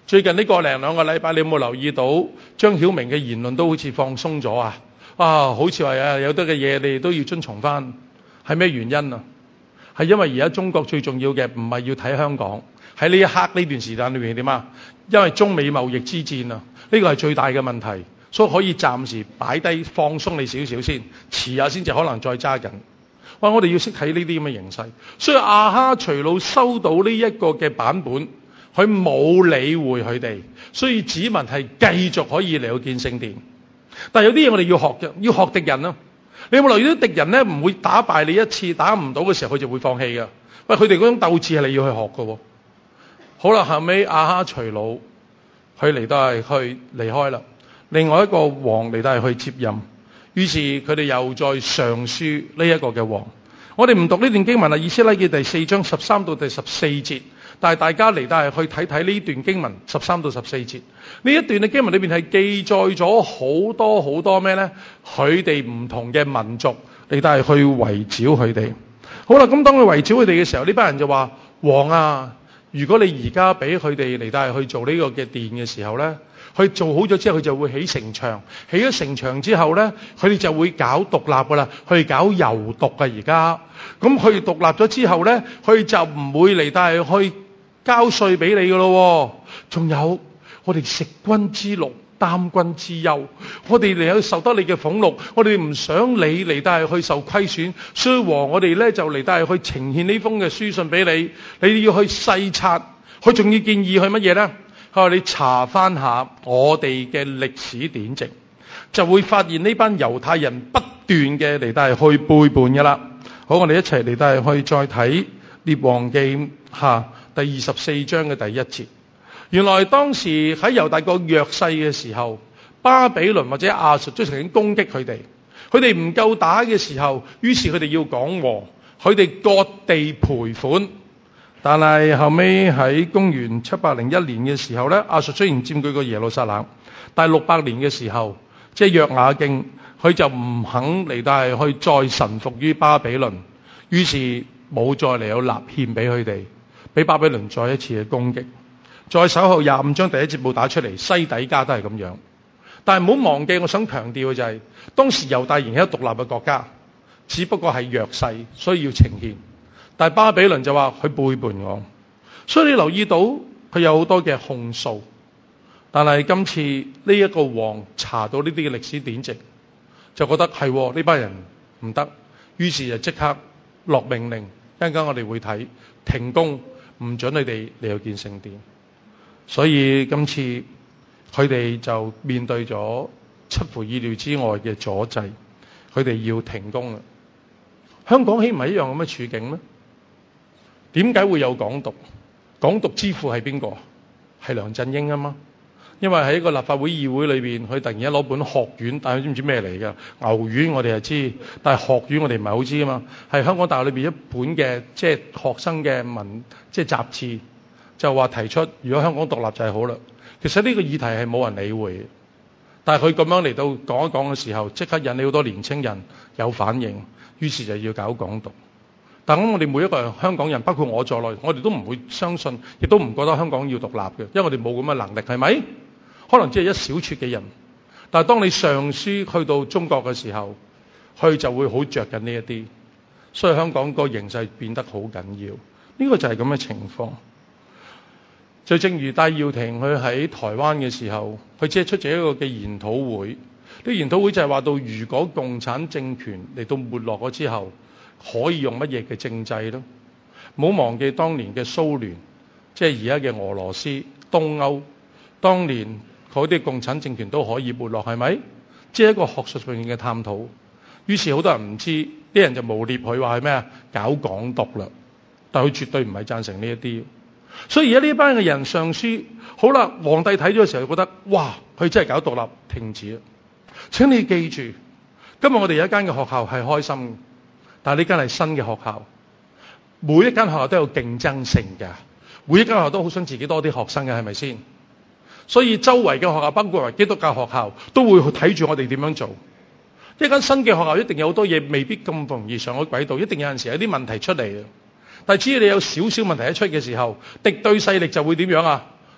最近呢個零兩個禮拜，你有冇留意到張曉明嘅言論都好似放鬆咗啊？啊，好似話啊，有得嘅嘢你哋都要遵從翻，係咩原因啊？係因為而家中國最重要嘅唔係要睇香港，喺呢一刻呢段時間裏面點啊？因為中美貿易之戰啊，呢個係最大嘅問題，所以可以暫時擺低放鬆你少少先，遲下先至可能再揸緊。哇！我哋要識睇呢啲咁嘅形勢，所以亞哈隨魯收到呢一個嘅版本，佢冇理會佢哋，所以子民係繼續可以嚟到建聖殿。但係有啲嘢我哋要學嘅，要學敵人啊！你有冇留意到敵人咧唔會打敗你一次，打唔到嘅時候佢就會放棄嘅。喂，佢哋嗰種鬥志係你要去學嘅喎。好啦，後尾亞哈隨魯佢嚟到係去離開啦，另外一個王嚟到係去接任，於是佢哋又再上書呢一個嘅王。我哋唔讀呢段經文啦，以斯拉記第四章十三到第十四節，但係大家嚟到係去睇睇呢段經文十三到十四節。呢一段嘅經文裏邊係記載咗好多好多咩呢？佢哋唔同嘅民族嚟到係去圍剿佢哋。好啦，咁當佢圍剿佢哋嘅時候，呢班人就話：王啊，如果你而家俾佢哋嚟到係去做呢個嘅殿嘅時候呢，佢做好咗之後，佢就會起城牆。起咗城牆之後呢，佢哋就會搞獨立噶啦，佢哋搞遊獨啊而家。咁佢哋獨立咗之後呢，佢哋就唔會嚟到係去交稅俾你噶咯。仲有我哋食君之祿，擔君之憂，我哋嚟去受得你嘅俸祿，我哋唔想你嚟到係去受虧損，所以王我哋呢就嚟到係去呈獻呢封嘅書信俾你，你要去細察。佢仲要建議佢乜嘢呢？佢話你查翻下我哋嘅歷史典籍，就會發現呢班猶太人不斷嘅嚟到係去背叛嘅啦。好，我哋一齊嚟到係去再睇列王記下第二十四章嘅第一節。原來當時喺猶大國弱勢嘅時候，巴比倫或者亞述都曾經攻擊佢哋，佢哋唔夠打嘅時候，於是佢哋要講和，佢哋割地賠款。但係後尾喺公元七百零一年嘅時候呢，亞述雖然佔據過耶路撒冷，但係六百年嘅時候，即係約雅敬，佢就唔肯嚟到係去再臣服於巴比倫，於是冇再嚟有立獻俾佢哋，俾巴比倫再一次嘅攻擊。再稍後廿五章第一節冇打出嚟，西底家都係咁樣。但係唔好忘記，我想強調嘅就係、是、當時猶大仍係一個獨立嘅國家，只不過係弱勢，所以要呈獻。但係巴比倫就話佢背叛我，所以你留意到佢有好多嘅控訴。但係今次呢一個王查到呢啲嘅歷史典籍，就覺得係呢班人唔得，於是就即刻落命令。一陣間我哋會睇停工，唔准佢哋嚟到建聖殿。所以今次佢哋就面對咗出乎意料之外嘅阻滯，佢哋要停工啦。香港豈唔係一樣咁嘅處境咩？點解會有港獨？港獨之父係邊個？係梁振英啊嘛。因為喺一個立法會議會裏邊，佢突然間攞本學院，但係佢知唔知咩嚟㗎？牛丸我哋就知，但係學院我哋唔係好知啊嘛。係香港大學裏邊一本嘅即係學生嘅文即係雜誌，就話提出如果香港獨立就係好啦。其實呢個議題係冇人理會嘅，但係佢咁樣嚟到講一講嘅時候，即刻引起好多年青人有反應，於是就要搞港獨。但係我哋每一個人香港人，包括我在內，我哋都唔會相信，亦都唔覺得香港要獨立嘅，因為我哋冇咁嘅能力，係咪？可能只係一小撮嘅人。但係當你上書去到中國嘅時候，佢就會好着緊呢一啲，所以香港個形勢變得好緊要。呢個就係咁嘅情況。就正如戴耀廷佢喺台灣嘅時候，佢只係出席一個嘅研討會。呢個研討會就係話到，如果共產政權嚟到沒落咗之後，可以用乜嘢嘅政制咯？唔好忘記當年嘅蘇聯，即係而家嘅俄羅斯、東歐，當年嗰啲共產政權都可以沒落，係咪？即係一個學術上面嘅探討。於是好多人唔知，啲人就誣蔑佢話係咩啊？搞港獨啦！但係佢絕對唔係贊成呢一啲。所以而家呢班嘅人上書，好啦，皇帝睇咗嘅時候覺得，哇，佢真係搞獨立，停止啦！請你記住，今日我哋有一間嘅學校係開心嘅，但係呢間係新嘅學校，每一間學校都有競爭性嘅，每一間學校都好想自己多啲學生嘅，係咪先？所以周圍嘅學校，包括基督教學校，都會去睇住我哋點樣做。一間新嘅學校一定有好多嘢未必咁容易上咗軌道，一定有陣時有啲問題出嚟嘅。但係只要你有少少問題一出嘅時候，敵對勢力就會點樣啊？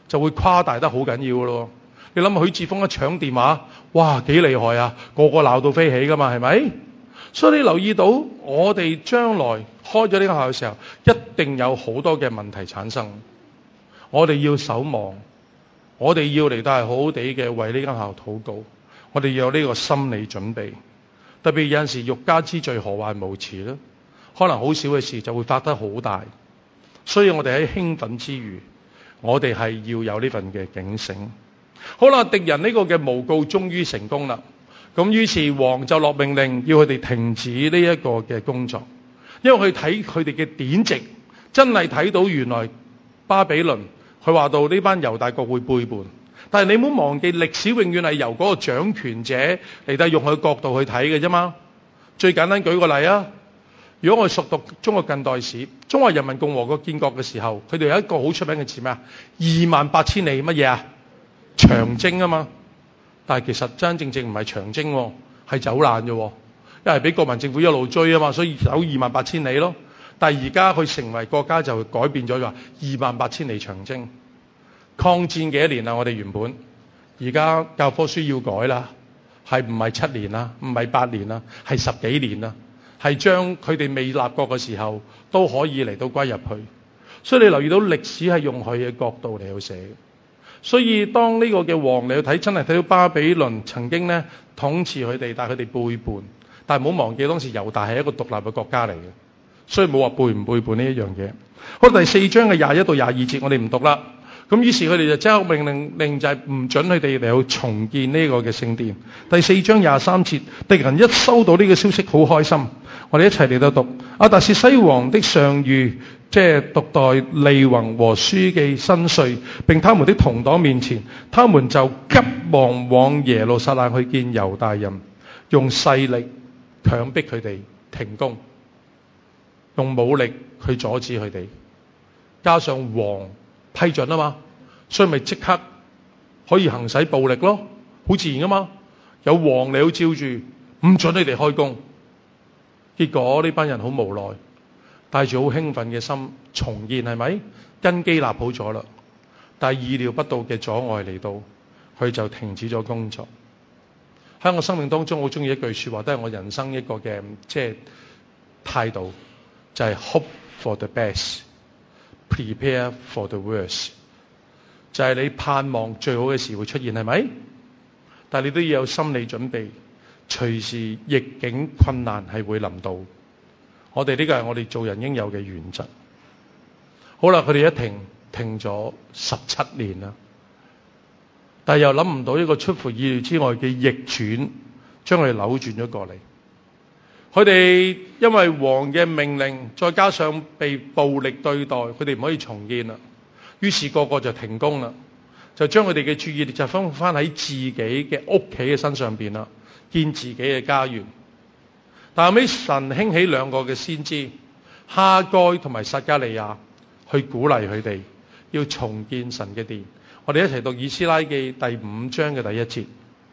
就會誇大得好緊要咯。你諗下許智峰一搶電話，哇幾厲害啊！個個鬧到飛起噶嘛，係咪？所以你留意到我哋將來開咗呢間學校嘅時候，一定有好多嘅問題產生。我哋要守望，我哋要嚟到係好好地嘅為呢間學校禱告。我哋要有呢個心理準備。特別有陣時欲加之罪何患無辭咧，可能好少嘅事就會發得好大。所以我哋喺興奮之餘，我哋係要有呢份嘅警醒。好啦，敵人呢個嘅誣告終於成功啦。咁於是王就落命令要佢哋停止呢一個嘅工作，因為佢睇佢哋嘅典籍，真係睇到原來巴比倫佢話到呢班猶大國會背叛。但係你唔好忘記，歷史永遠係由嗰個掌權者嚟到用佢嘅角度去睇嘅啫嘛。最簡單舉個例啊，如果我哋熟讀中國近代史，中華人民共和國建國嘅時候，佢哋有一個好出名嘅詞咩啊？二萬八千里乜嘢啊？長征啊嘛，但係其實真真正正唔係長征喎，係走難啫喎，因為俾國民政府一路追啊嘛，所以走二萬八千里咯。但係而家佢成為國家就改變咗，話二萬八千里長征。抗戰幾多年啦？我哋原本而家教科書要改啦，係唔係七年啦？唔係八年啦，係十幾年啦，係將佢哋未立國嘅時候都可以嚟到歸入去。所以你留意到歷史係用佢嘅角度嚟去寫。所以當呢個嘅王嚟去睇，真係睇到巴比倫曾經咧統治佢哋，但係佢哋背叛。但係唔好忘記當時猶大係一個獨立嘅國家嚟嘅，所以冇話背唔背叛呢一樣嘢。好，第四章嘅廿一到廿二節我哋唔讀啦。咁於是佢哋就即刻命令令就係唔准佢哋嚟去重建呢個嘅聖殿。第四章廿三節，敵人一收到呢個消息好開心，我哋一齊嚟到讀。亞達薛西王的上諭，即係獨代利宏和書記伸帥，並他們的同黨面前，他們就急忙往耶路撒冷去見猶大人，用勢力強迫佢哋停工，用武力去阻止佢哋，加上王批准啊嘛，所以咪即刻可以行使暴力咯，好自然噶嘛。有王你要照住，唔准你哋開工。結果呢班人好無奈，帶住好興奮嘅心重建，係咪根基立好咗啦？但係意料不到嘅阻礙嚟到，佢就停止咗工作。喺我生命當中，我好中意一句說話，都係我人生一個嘅即係態度，就係、是、hope for the best。Prepare for the worst， 就係你盼望最好嘅事會出現，係咪？但係你都要有心理準備，隨時逆境困難係會臨到。我哋呢個係我哋做人應有嘅原則。好啦，佢哋一停停咗十七年啦，但係又諗唔到一個出乎意料之外嘅逆轉，將佢哋扭轉咗過嚟。佢哋因為王嘅命令，再加上被暴力對待，佢哋唔可以重建啦。於是個個就停工啦，就將佢哋嘅注意力就放翻喺自己嘅屋企嘅身上邊啦，建自己嘅家園。但後尾神興起兩個嘅先知哈該同埋撒迦利亞，去鼓勵佢哋要重建神嘅殿。我哋一齊讀以斯拉記第五章嘅第一節。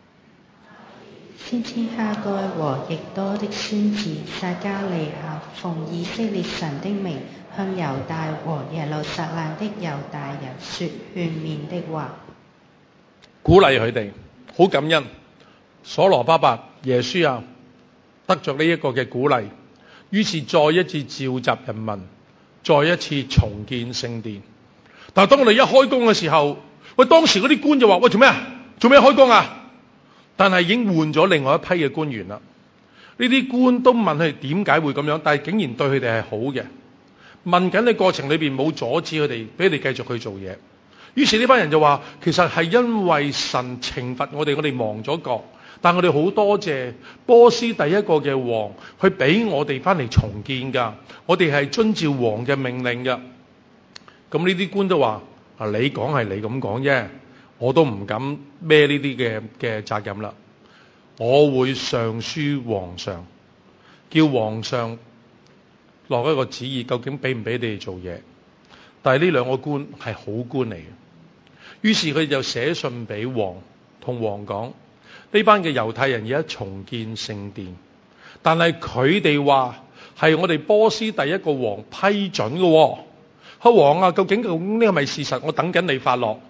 先知哈該和亦多的先知撒迦利亞奉以色列神的名，向猶大和耶路撒冷的猶大人說勸勉的話， 鼓勵佢哋，好感恩。所羅巴伯、耶書亞得着呢一個嘅鼓勵，於是再一次召集人民，再一次重建聖殿。但係當我哋一開工嘅時候，喂，當時嗰啲官就話：喂，做咩啊？做咩開工啊？但係已經換咗另外一批嘅官員啦。呢啲官都問佢哋點解會咁樣，但係竟然對佢哋係好嘅。問緊嘅過程裏邊冇阻止佢哋，俾佢哋繼續去做嘢。於是呢班人就話：其實係因為神懲罰我哋，我哋亡咗國。但我哋好多謝波斯第一個嘅王，去俾我哋翻嚟重建㗎。我哋係遵照王嘅命令㗎。咁呢啲官都話：啊，你講係你咁講啫。我都唔敢孭呢啲嘅嘅責任啦，我會上書皇上，叫皇上落一個旨意，究竟俾唔俾你哋做嘢？但係呢兩個官係好官嚟嘅，於是佢就寫信俾王，同王講呢班嘅猶太人而家重建聖殿，但係佢哋話係我哋波斯第一個王批准嘅喎。阿王啊，究竟究竟呢係咪事實？我等緊你發落。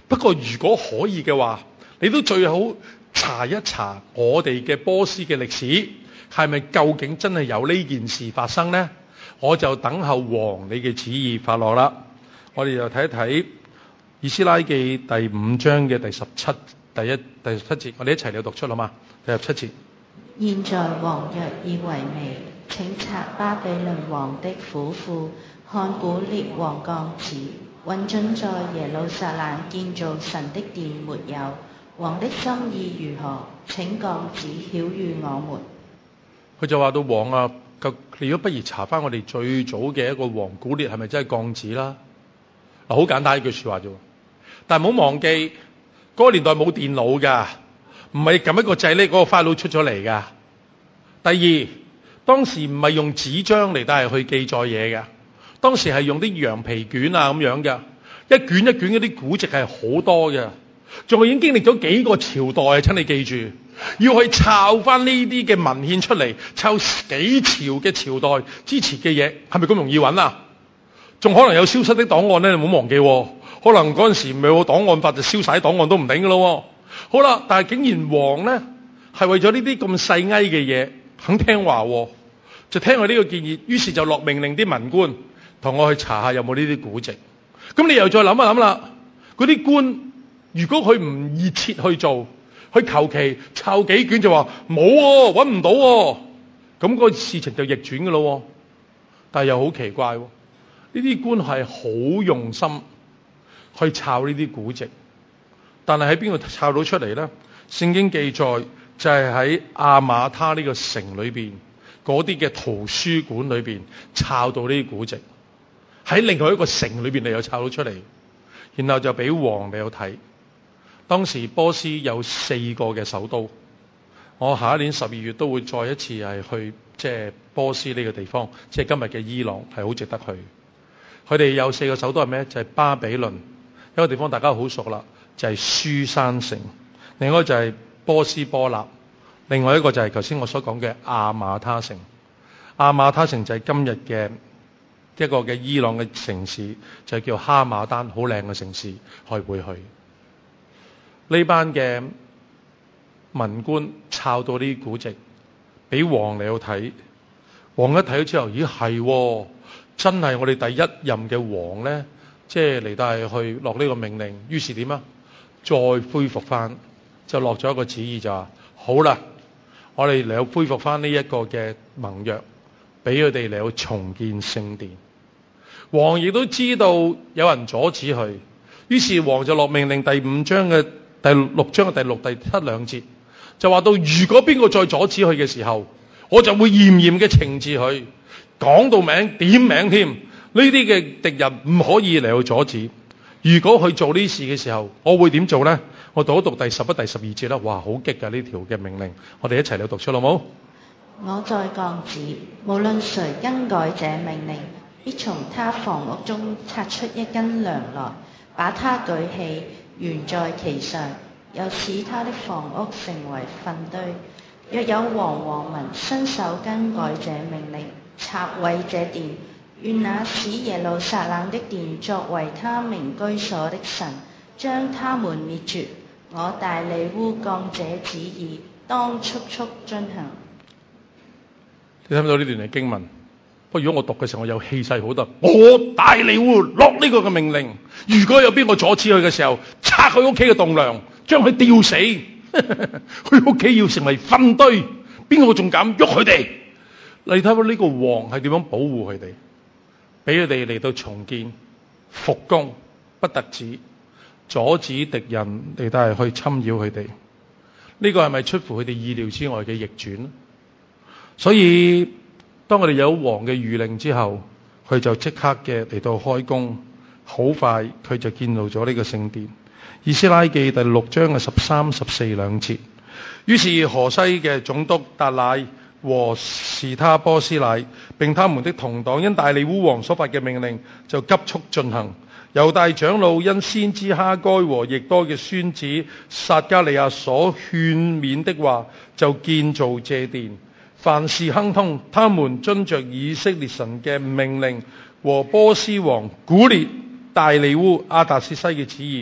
不過如果可以嘅話，你都最好查一查我哋嘅波斯嘅歷史，係咪究竟真係有呢件事發生呢？我就等候王你嘅旨意發落啦。我哋就睇一睇以斯拉記第五章嘅第十七第一第十七節，我哋一齊嚟讀出好嘛？第十七節。 現在王若以為微，請察巴比倫王的府庫，看古列王降旨，允准在耶路撒冷建造神的殿沒有？王的心意如何？請降旨曉諭我們。 佢就話到王啊，你如果不如查翻我哋最早嘅一個王古列係咪真係降旨啦？嗱，好簡單一句說話啫。但係唔好忘記，嗰、那個年代冇電腦㗎，唔係撳一個掣呢，嗰個 file 出咗嚟㗎。第二，當時唔係用紙張嚟帶去記載嘢嘅，當時係用啲羊皮卷啊咁樣嘅，一卷一卷嗰啲古籍係好多嘅，仲係已經經歷咗幾個朝代啊！請你記住，要去抄翻呢啲嘅文獻出嚟，抄幾朝嘅朝代之前嘅嘢，係咪咁容易揾啊？仲可能有消失的檔案咧，你唔好忘記喎。可能嗰陣時未有檔案法，就燒晒檔案都唔定㗎咯。好啦，但係竟然王咧係為咗呢啲咁細埃嘅嘢肯聽話，就聽佢呢個建議，於是就落命令啲文官同我去查下有冇呢啲古籍。咁你又再諗一諗啦，嗰啲官如果佢唔熱切去做，佢求其抄幾卷就話冇喎，揾唔到喎，咁個事情就逆轉㗎咯。但係又好奇怪喎，呢啲官係好用心去抄呢啲古籍，但係喺邊度抄到出嚟呢？聖經記載就係喺亞馬他呢個城裏邊嗰啲嘅圖書館裏邊抄到呢啲古籍，喺另外一個城裏邊你又抄到出嚟，然後就俾王你有睇。當時波斯有四個嘅首都，我下一年十二月都會再一次係去即係波斯呢個地方，即係今日嘅伊朗，係好值得去。佢哋有四個首都係咩？就係巴比倫，一個地方大家好熟啦，就係書珊城；另外一個就係波斯波納；另外一個就係頭先我所講嘅亞馬他城。亞馬他城就係今日嘅一個嘅伊朗嘅城市，就係叫哈馬丹，好靚嘅城市，可以會去。呢班嘅文官抄到啲古籍，俾王嚟到睇。王一睇咗之後，咦係喎，真係我哋第一任嘅王咧，即係嚟到係去落呢個命令。於是點啊？再恢復翻，就落咗一個旨意就話：好啦，我哋嚟到恢復翻呢一個嘅盟約，俾佢哋嚟到重建聖殿。王亦都知道有人阻止佢，於是王就落命令第五章嘅第六章嘅第六、第七兩節，就話到如果邊個再阻止佢嘅時候，我就會嚴嚴嘅懲治佢，講到名點名添。呢啲嘅敵人唔可以嚟去阻止。如果佢做呢事嘅時候，我會點做呢？我讀一讀第十一、第十二節啦。哇，好激㗎呢條嘅命令，我哋一齊嚟讀出好冇？ 我再降旨，無論誰更改這命令，必從他房屋中拆出一根梁來，把他舉起，懸在其上，又使他的房屋成為糞堆。若有王和民伸手更改這命令，拆毀這殿，願那使耶路撒冷的殿作為他名居所的神，將他們滅絕。我大利烏降這旨意，當速速進行。 你睇唔到呢段嘅經文？不過如果我讀嘅時候，我有氣勢好多。我大利烏落呢個嘅命令，如果有邊個阻止佢嘅時候，拆佢屋企嘅棟梁，將佢吊死，佢屋企要成為糞堆，邊個仲敢喐佢哋？你睇下呢個王係點樣保護佢哋，俾佢哋嚟到重建復工，不特止阻止敵人嚟到係去侵擾佢哋。呢個係咪出乎佢哋意料之外嘅逆轉？所以當我哋有王嘅諭令之後，佢就即刻嘅嚟到開工，好快佢就建造咗呢個聖殿。以斯拉記第六章嘅十三、十四兩節。於是河西嘅總督達乃和士他波斯乃並他們的同黨，因大利烏王所發嘅命令，就急速進行。猶大長老因先知哈該和亦多嘅孫子撒迦利亞所勸勉的話，就建造這殿。凡事亨通，他們遵着以色列神嘅命令和波斯王古列、大利烏、亞達薛西嘅旨意，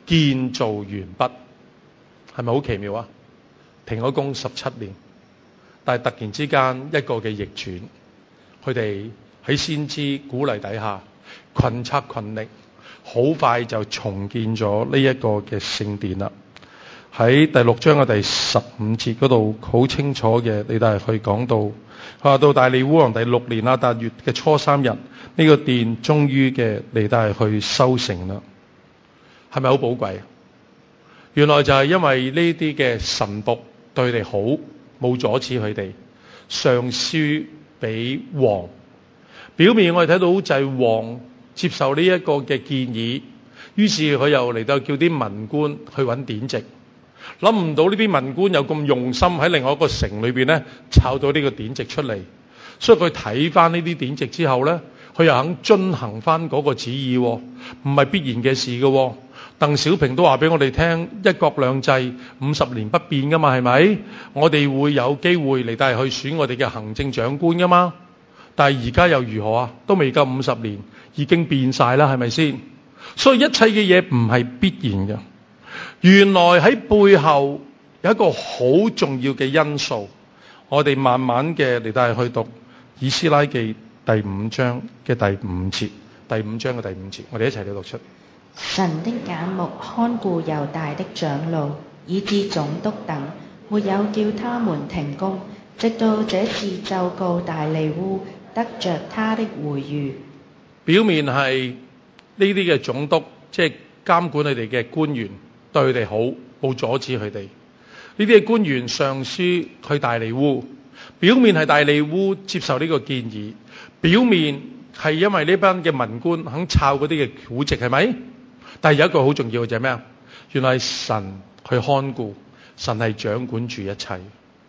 建造完畢，係咪好奇妙啊？停咗工十七年，但係突然之間一個嘅逆轉，佢哋喺先知鼓勵底下，群策群力，好快就重建咗呢一個嘅聖殿啦。喺第六章嘅第十五節嗰度好清楚嘅，你哋去講到，佢話到大利烏王第六年亞達月嘅初三日，呢、這個殿終於嘅你哋去修成啦。係咪好寶貴？原來就係因為呢啲嘅神僕對佢哋好，冇阻止佢哋上書俾王。表面我哋睇到就係王接受呢一個嘅建議，於是佢又嚟到叫啲文官去揾典籍。諗唔到呢啲文官有咁用心喺另外一個城裏邊咧，抄到呢個典籍出嚟。所以佢睇翻呢啲典籍之後咧，佢又肯遵行翻嗰個旨意，唔係必然嘅事嘅。鄧小平都話俾我哋聽，一國兩制五十年不變噶嘛，係咪？我哋會有機會嚟帶去選我哋嘅行政長官噶嘛？但係而家又如何啊？都未夠五十年，已經變晒啦，係咪先？所以一切嘅嘢唔係必然嘅。原來喺背後有一個好重要嘅因素，我哋慢慢嘅嚟帶去讀以斯拉記第五章嘅第五節，第五章嘅第五節，我哋一齊嚟讀出。 神的眼目看顧猶大的長老，以致總督等，沒有叫他們停工，直到這事奏告大利烏，得着他的回諭。 表面係呢啲嘅總督，即係監管佢哋嘅官員，對佢哋好，冇阻止佢哋。呢啲嘅官員上書去大利烏，表面係大利烏接受呢個建議，表面係因為呢班嘅文官肯抄嗰啲嘅古籍，係咪？但係有一個好重要嘅就係咩啊？原來神去看顧，神係掌管住一切。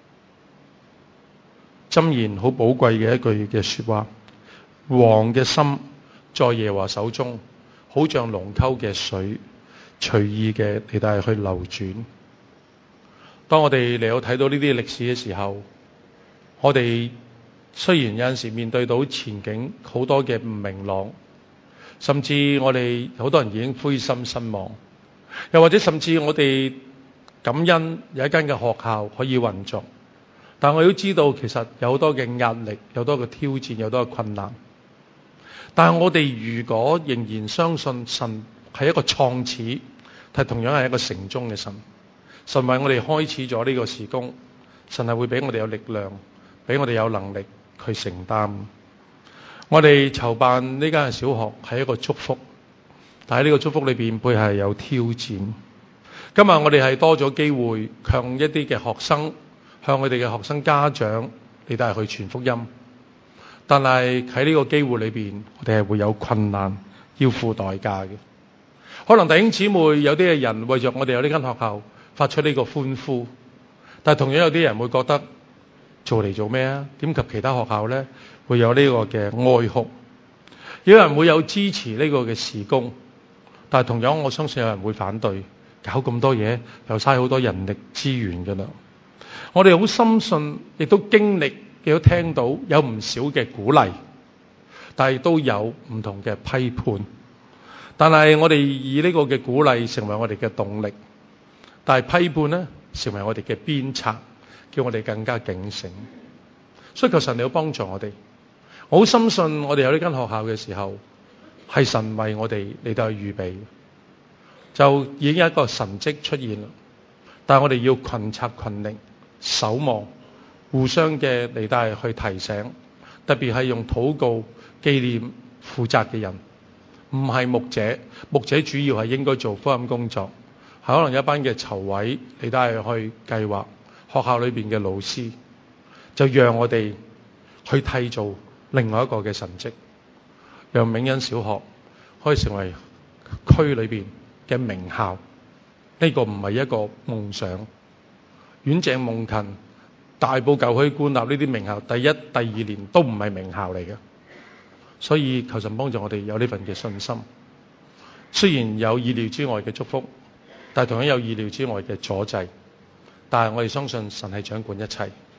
箴言好寶貴嘅一句嘅說話，王嘅心在耶和華手中，好像龍溝嘅水，隨意嘅嚟帶去流轉。當我哋嚟到睇到呢啲歷史嘅時候，我哋雖然有陣時面對到前景好多嘅唔明朗，甚至我哋好多人已經灰心失望，又或者甚至我哋感恩有一間嘅學校可以運作，但我都知道其實有好多嘅壓力，有好多嘅挑戰，有好多嘅困難。但係我哋如果仍然相信神係一個創始，係同樣係一個成終嘅神，神為我哋開始咗呢個事工，神係會俾我哋有力量，俾我哋有能力去承擔。我哋籌辦呢間小學係一個祝福，但係呢個祝福裏邊背後係有挑戰。今日我哋係多咗機會向一啲嘅學生，向佢哋嘅學生家長嚟帶去傳福音，但係喺呢個機會裏邊，我哋係會有困難，要付代價嘅。可能弟兄姊妹有啲嘅人為着我哋有呢間學校發出呢個歡呼，但係同樣有啲人會覺得做嚟做咩啊？點及其他學校呢？會有呢個嘅哀哭，有人會有支持呢個嘅事工，但係同樣我相信有人會反對，搞咁多嘢又嘥好多人力資源㗎啦。我哋好深信，亦都經歷，亦都聽到有唔少嘅鼓勵，但係都有唔同嘅批判。但係我哋以呢個嘅鼓勵成為我哋嘅動力，但係批判呢成為我哋嘅鞭策，叫我哋更加警醒。所以求神你要幫助我哋。我好深信我哋有呢間學校嘅時候，係神為我哋嚟到去預備，就已經有一個神蹟出現啦。但係我哋要群策群力，守望，互相嘅嚟到去提醒，特別係用禱告紀念負責嘅人，唔係牧者，牧者主要係應該做福音工作，係可能有一班嘅籌委嚟到去計劃，學校裏邊嘅老師，就讓我哋去締造另外一個嘅神蹟，讓銘恩小學可以成為區裏邊嘅名校。呢、這個唔係一個夢想，遠鄭夢芹、大埔舊區官立呢啲名校，第一、第二年都唔係名校嚟嘅。所以求神幫助我哋有呢份嘅信心。雖然有意料之外嘅祝福，但係同樣有意料之外嘅阻滯。但係我哋相信神係掌管一切。